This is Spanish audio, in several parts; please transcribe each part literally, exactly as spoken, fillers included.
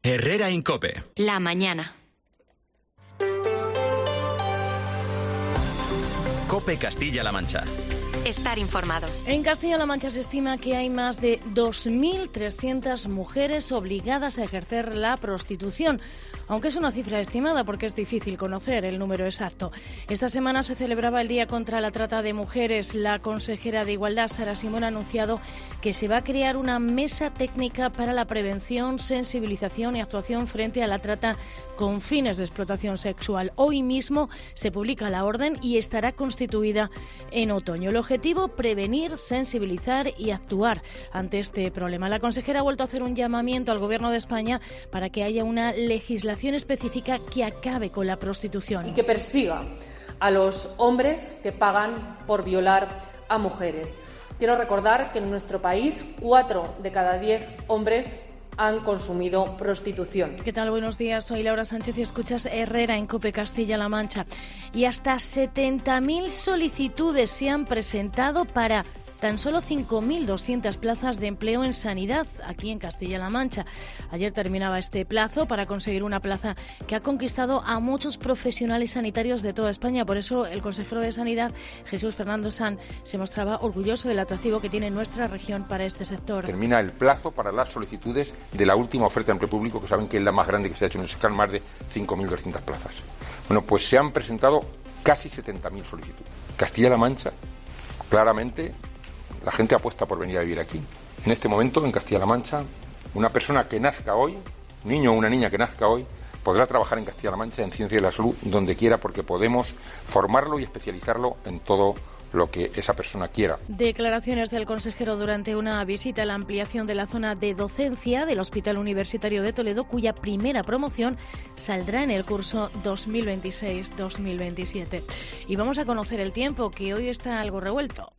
Herrera Incope. La mañana. Cope Castilla-La Mancha. Estar informado. En Castilla-La Mancha se estima que hay más de dos mil trescientas mujeres obligadas a ejercer la prostitución, aunque es una cifra estimada porque es difícil conocer el número exacto. Esta semana se celebraba el Día contra la Trata de Mujeres. La consejera de Igualdad, Sara Simón, ha anunciado que se va a crear una mesa técnica para la prevención, sensibilización y actuación frente a la trata con fines de explotación sexual. Hoy mismo se publica la orden y estará constituida en otoño. El objetivo, prevenir, sensibilizar y actuar ante este problema. La consejera ha vuelto a hacer un llamamiento al Gobierno de España para que haya una legislación específica que acabe con la prostitución. Y que persiga a los hombres que pagan por violar a mujeres. Quiero recordar que en nuestro país cuatro de cada diez hombres han consumido prostitución. ¿Qué tal? Buenos días, soy Laura Sánchez y escuchas Herrera en COPE Castilla-La Mancha. Y hasta setenta mil solicitudes se han presentado para tan solo cinco mil doscientas plazas de empleo en sanidad aquí en Castilla-La Mancha. Ayer terminaba este plazo para conseguir una plaza que ha conquistado a muchos profesionales sanitarios de toda España. Por eso el consejero de Sanidad, Jesús Fernando Sanz, se mostraba orgulloso del atractivo que tiene nuestra región para este sector. Termina el plazo para las solicitudes de la última oferta de empleo público, que saben que es la más grande que se ha hecho en el SECAL, más de cinco mil doscientas plazas. Bueno, pues se han presentado casi setenta mil solicitudes. Castilla-La Mancha, claramente, la gente apuesta por venir a vivir aquí. En este momento, en Castilla-La Mancha, una persona que nazca hoy, un niño o una niña que nazca hoy, podrá trabajar en Castilla-La Mancha en ciencia de la salud donde quiera, porque podemos formarlo y especializarlo en todo lo que esa persona quiera. Declaraciones del consejero durante una visita a la ampliación de la zona de docencia del Hospital Universitario de Toledo, cuya primera promoción saldrá en el curso dos mil veintiséis dos mil veintisiete. Y vamos a conocer el tiempo, que hoy está algo revuelto.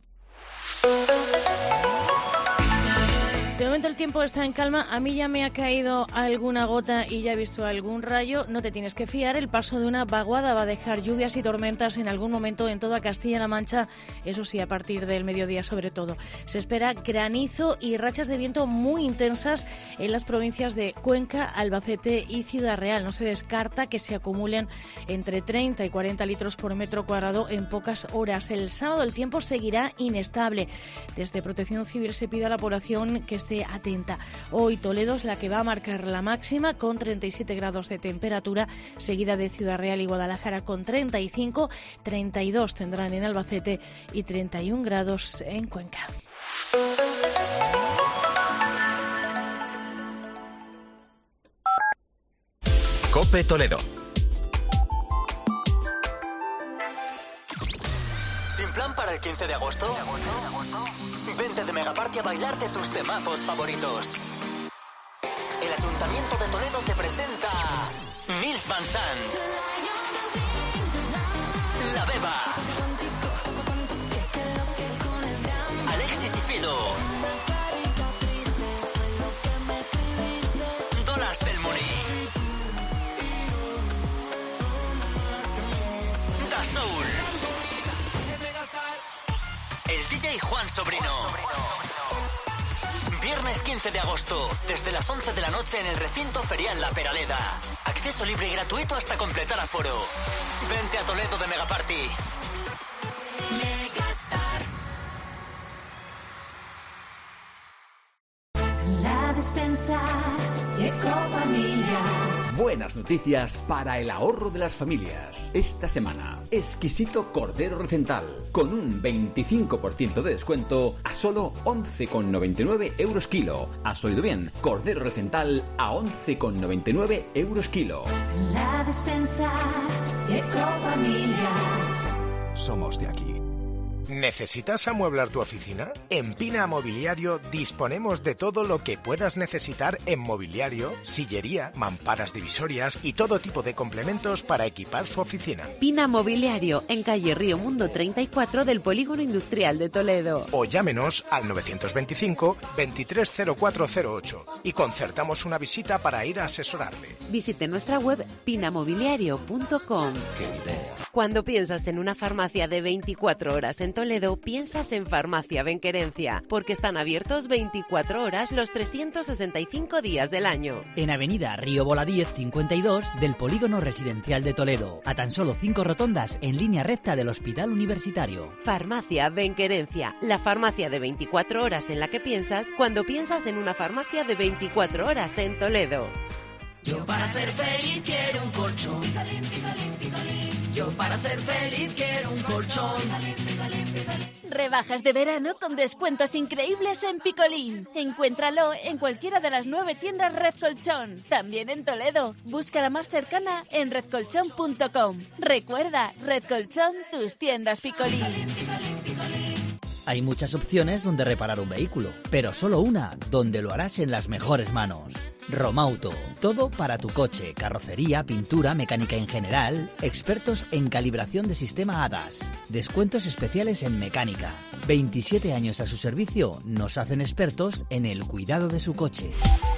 De momento el tiempo está en calma. A mí ya me ha caído alguna gota y ya he visto algún rayo. No te tienes que fiar. El paso de una vaguada va a dejar lluvias y tormentas en algún momento en toda Castilla-La Mancha. Eso sí, a partir del mediodía sobre todo. Se espera granizo y rachas de viento muy intensas en las provincias de Cuenca, Albacete y Ciudad Real. No se descarta que se acumulen entre treinta y cuarenta litros por metro cuadrado en pocas horas. El sábado el tiempo seguirá inestable. Desde Protección Civil se pide a la población que esté atenta. Hoy Toledo es la que va a marcar la máxima con treinta y siete grados de temperatura, seguida de Ciudad Real y Guadalajara con treinta y cinco, treinta y dos tendrán en Albacete y treinta y uno grados en Cuenca. COPE Toledo. ¿Sin plan para el quince de agosto? Vente de Megaparty a bailarte tus temazos favoritos. El Ayuntamiento de Toledo te presenta Nils Van Sant, La Beba, Alexis y Fido, Donna Selmoni, Da Soul, el D J Juan Sobrino. Viernes quince de agosto, desde las once de la noche en el recinto ferial La Peraleda. Acceso libre y gratuito hasta completar aforo. Vente a Toledo de Megaparty. Megastar. La Despensa Ecofamilia. Buenas noticias para el ahorro de las familias. Esta semana, exquisito cordero recental con un veinticinco por ciento de descuento a solo once con noventa y nueve euros kilo. ¿Has oído bien? Cordero recental a once con noventa y nueve euros kilo. La Despensa Ecofamilia. Somos de aquí. ¿Necesitas amueblar tu oficina? En Pina Mobiliario disponemos de todo lo que puedas necesitar en mobiliario, sillería, mamparas divisorias y todo tipo de complementos para equipar su oficina. Pina Mobiliario, en calle Río Mundo treinta y cuatro del Polígono Industrial de Toledo. O llámenos al novecientos veinticinco, veintitrés cero cuatro cero ocho y concertamos una visita para ir a asesorarle. Visite nuestra web pinamobiliario punto com. ¡Qué idea! Cuando piensas en una farmacia de veinticuatro horas en Toledo, piensas en Farmacia Benquerencia, porque están abiertos veinticuatro horas los trescientos sesenta y cinco días del año. En Avenida Río Voladíez cincuenta y dos del Polígono Residencial de Toledo, a tan solo cinco rotondas en línea recta del Hospital Universitario. Farmacia Benquerencia, la farmacia de veinticuatro horas en la que piensas cuando piensas en una farmacia de veinticuatro horas en Toledo. Yo para ser feliz quiero un colchón. Picolín, picolín, picolín. Yo para ser feliz quiero un colchón. Picolín, picolín, picolín. Rebajas de verano con descuentos increíbles en Picolín. Encuéntralo en cualquiera de las nueve tiendas Red Colchón. También en Toledo. Busca la más cercana en red colchón punto com. Recuerda, Red Colchón, tus tiendas Picolín. Picolín, picolín, picolín. Hay muchas opciones donde reparar un vehículo, pero solo una donde lo harás en las mejores manos. Romauto, todo para tu coche, carrocería, pintura, mecánica en general, expertos en calibración de sistema A D A S, descuentos especiales en mecánica. veintisiete años a su servicio nos hacen expertos en el cuidado de su coche.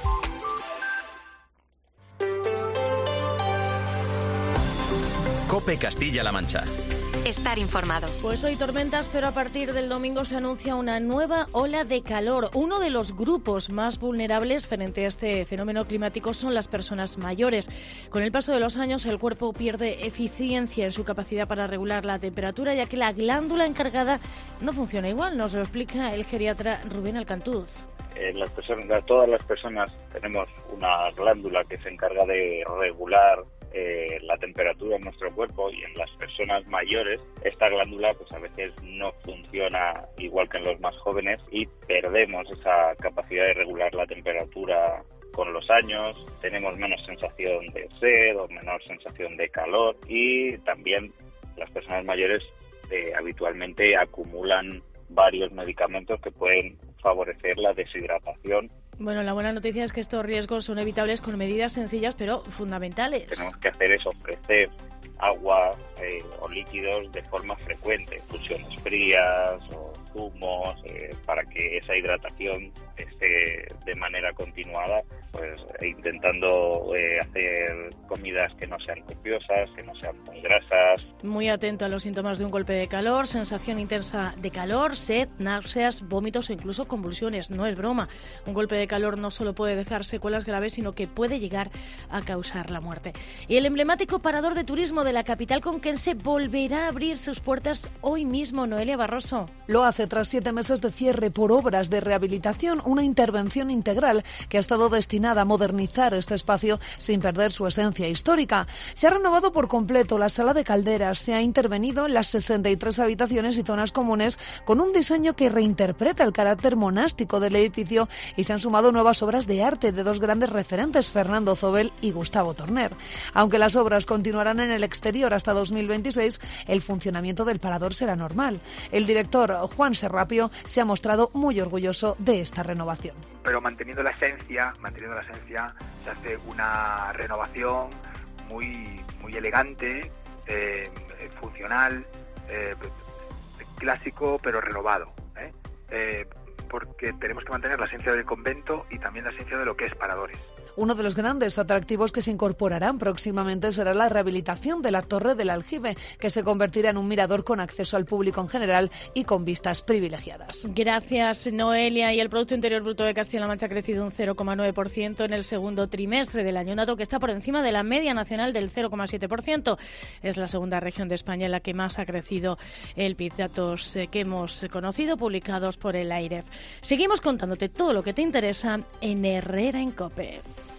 COPE Castilla-La Mancha. Estar informado. Pues hoy tormentas, pero a partir del domingo se anuncia una nueva ola de calor. Uno de los grupos más vulnerables frente a este fenómeno climático son las personas mayores. Con el paso de los años, el cuerpo pierde eficiencia en su capacidad para regular la temperatura, ya que la glándula encargada no funciona igual. Nos lo explica el geriatra Rubén Alcantús. En las personas, todas las personas tenemos una glándula que se encarga de regular Eh, la temperatura en nuestro cuerpo, y en las personas mayores esta glándula pues a veces no funciona igual que en los más jóvenes y perdemos esa capacidad de regular la temperatura con los años. Tenemos menos sensación de sed o menor sensación de calor, y también las personas mayores eh, habitualmente acumulan varios medicamentos que pueden favorecer la deshidratación. Bueno, la buena noticia es que estos riesgos son evitables con medidas sencillas pero fundamentales. Tenemos que hacer es ofrecer agua eh, o líquidos de forma frecuente, infusiones frías o zumos, eh, para que esa hidratación esté de manera continuada, pues intentando eh, hacer comidas que no sean copiosas, que no sean muy grasas. Muy atento a los síntomas de un golpe de calor, sensación intensa de calor, sed, náuseas, vómitos o incluso convulsiones. No es broma. Un golpe de calor no solo puede dejar secuelas graves, sino que puede llegar a causar la muerte. Y el emblemático parador de turismo de la capital conquense volverá a abrir sus puertas hoy mismo. Noelia Barroso. Lo hace tras siete meses de cierre por obras de rehabilitación, una intervención integral que ha estado destinada a modernizar este espacio sin perder su esencia histórica. Se ha renovado por completo la sala de calderas, se ha intervenido en las sesenta y tres habitaciones y zonas comunes con un diseño que reinterpreta el carácter monástico del edificio, y se han sumado nuevas obras de arte de dos grandes referentes, Fernando Zobel y Gustavo Torner. Aunque las obras continuarán en el exterior hasta dos mil veintiséis, el funcionamiento del parador será normal. El director Juan Serrapio se ha mostrado muy orgulloso de esta renovación. Pero manteniendo la esencia, manteniendo la esencia, se hace una renovación muy, muy elegante, eh, funcional, eh, clásico pero renovado, ¿eh? Eh, porque tenemos que mantener la esencia del convento y también la esencia de lo que es Paradores. Uno de los grandes atractivos que se incorporarán próximamente será la rehabilitación de la Torre del Aljibe, que se convertirá en un mirador con acceso al público en general y con vistas privilegiadas. Gracias, Noelia. Y el Producto Interior Bruto de Castilla-La Mancha ha crecido un cero coma nueve por ciento en el segundo trimestre del año, un dato que está por encima de la media nacional del cero coma siete por ciento. Es la segunda región de España en la que más ha crecido el P I B. Datos que hemos conocido, publicados por el AIREF. Seguimos contándote todo lo que te interesa en Herrera en COPE.